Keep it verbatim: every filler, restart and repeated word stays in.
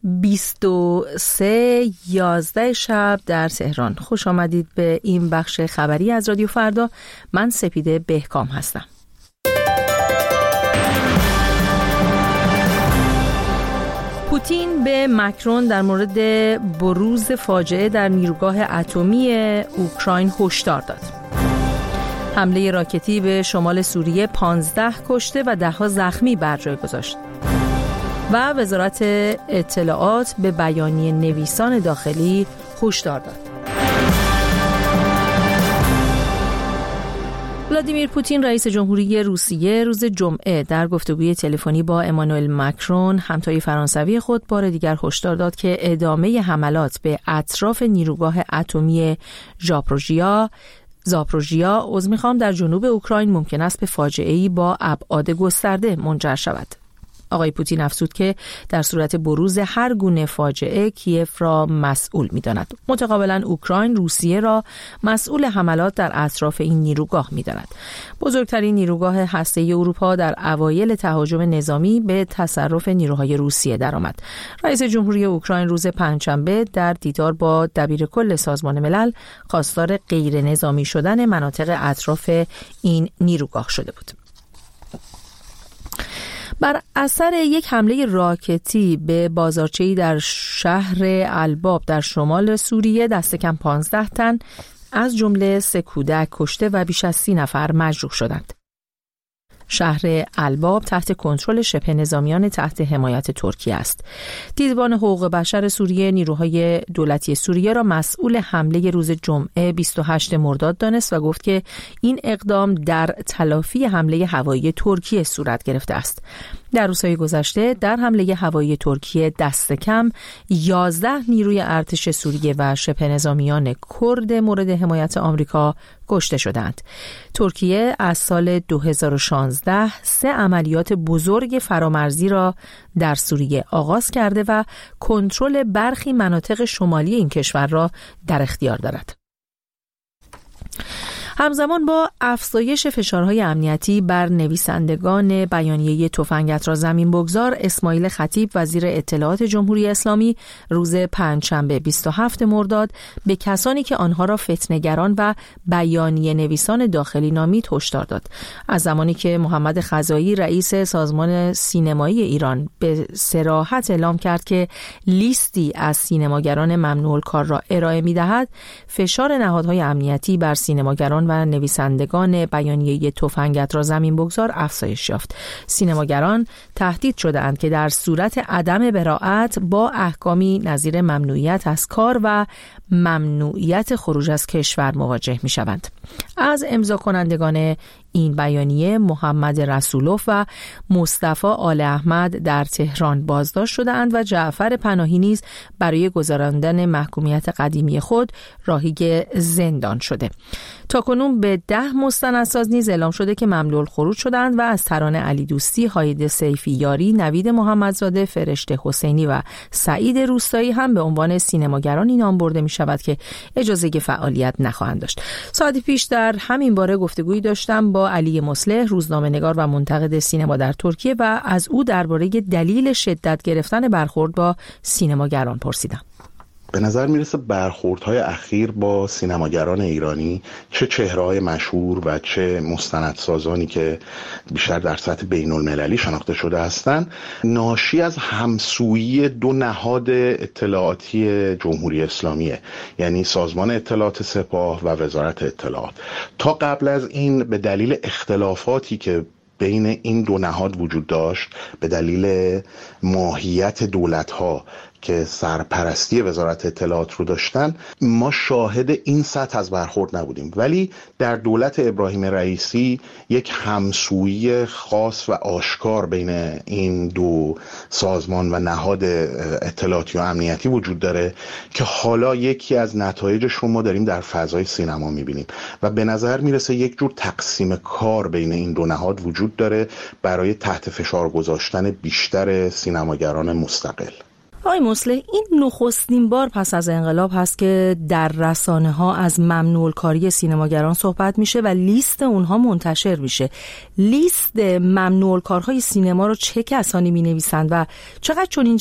بیست و سه یازده شب در تهران. خوش آمدید به این بخش خبری از رادیو فردا. من سپیده بهکام هستم. پوتین به مکرون در مورد بروز فاجعه در نیروگاه اتمی اوکراین هشدار داد. حمله راکتی به شمال سوریه پانزده کشته و ده ها زخمی بر جای گذاشت. و وزارت اطلاعات به بیانیه نویسان داخلی هشدار داد. ولادیمیر پوتین رئیس جمهوری روسیه روز جمعه در گفتگوی تلفنی با امانوئل مکرون همتای فرانسوی خود بار دیگر هشدار داد که ادامه حملات به اطراف نیروگاه اتمی ژاپروژیا زاپروژیا عذر میخوام در جنوب اوکراین ممکن است به فاجعه‌ای با ابعاد گسترده منجر شود. آقای پوتین افزود که در صورت بروز هر گونه فاجعه کیف را مسئول می‌داند. متقابلاً اوکراین روسیه را مسئول حملات در اطراف این نیروگاه می‌داند. بزرگترین نیروگاه هسته‌ای اروپا در اوایل تهاجم نظامی به تصرف نیروهای روسیه درآمد. رئیس جمهوری اوکراین روز پنجشنبه در دیدار با دبیر کل سازمان ملل خواستار غیر نظامی شدن مناطق اطراف این نیروگاه شده بود. بر اثر یک حمله راکتی به بازارچه‌ای در شهر الباب در شمال سوریه دست کم پانزده تن از جمله سه کودک کشته و بیش از سی نفر مجروح شدند. شهر الباب تحت کنترل شبه نظامیان تحت حمایت ترکیه است. دیدبان حقوق بشر سوریه نیروهای دولتی سوریه را مسئول حمله روز جمعه بیست و هشتم مرداد دانست و گفت که این اقدام در تلافی حمله هوایی ترکیه صورت گرفته است. در روزهای گذشته در حمله هوایی ترکیه دست کم یازده نیروی ارتش سوریه و شبه نظامیان کرد مورد حمایت آمریکا کشته شدند. ترکیه از سال دو هزار و شانزده سه عملیات بزرگ فرامرزی را در سوریه آغاز کرده و کنترل برخی مناطق شمالی این کشور را در اختیار دارد. همزمان با افزایش فشارهای امنیتی بر نویسندگان بیانیه تفنگت را زمین بگذار، اسماعیل خطیب وزیر اطلاعات جمهوری اسلامی روز پنجشنبه بیست و هفتم مرداد به کسانی که آنها را فتنه‌گران و بیانیه نویسان داخلی نامید هشدار داد. از زمانی که محمد خزایی رئیس سازمان سینمایی ایران به صراحت اعلام کرد که لیستی از سینماگران ممنوع الکار را ارائه می‌دهد، فشار نهادهای امنیتی بر سینماگران و نویسندگان بیانیه تفنگت را زمین بگذار افزایش یافت. سینماگران تهدید شده‌اند که در صورت عدم براءت با احکامی نظیر ممنوعیت از کار و ممنوعیت خروج از کشور مواجه می‌شوند. از امضا کنندگان این بیانیه محمد رسولوف و مصطفی آل احمد در تهران بازداشت شده‌اند و جعفر پناهی نیز برای گذراندن محکومیت قدیمی خود راهی زندان شده. تاکنون به ده مستندساز نیز اعلام شده که ممنوع الخروج شدند و از ترانه علی دوستی، هاید سیفی یاری، نوید محمدزاده، فرشته حسینی و سعید روستایی هم به عنوان سینماگرانی نام برده می شود که اجازه فعالیت نخواهند داشت. ساعتی پیش در همین باره گفتگویی داشتم با علی مصلح، روزنامه‌نگار و منتقد سینما در ترکیه و از او درباره دلیل شدت گرفتن برخورد با سینماگران پرسیدم. به نظر میرسه برخوردهای اخیر با سینماگران ایرانی، چه چهره‌های مشهور و چه مستندسازانی که بیشتر در سطح بین المللی شناخته شده هستند، ناشی از همسویی دو نهاد اطلاعاتی جمهوری اسلامیه، یعنی سازمان اطلاعات سپاه و وزارت اطلاعات. تا قبل از این به دلیل اختلافاتی که بین این دو نهاد وجود داشت، به دلیل ماهیت دولت‌ها که سرپرستی وزارت اطلاعات رو داشتن، ما شاهد این سطح از برخورد نبودیم. ولی در دولت ابراهیم رئیسی یک همسویی خاص و آشکار بین این دو سازمان و نهاد اطلاعاتی و امنیتی وجود داره که حالا یکی از نتایجش رو ما داریم در فضای سینما میبینیم و به نظر میرسه یک جور تقسیم کار بین این دو نهاد وجود داره برای تحت فشار گذاشتن بیشتر سینماگران مستقل. آقای مصلح، این نخستین بار پس از انقلاب هست که در رسانه ها از ممنوع الکاری سینماگران صحبت میشه و لیست اونها منتشر میشه. لیست ممنوع الکارهای سینما رو چه کسانی می نویسند و چقدر چنین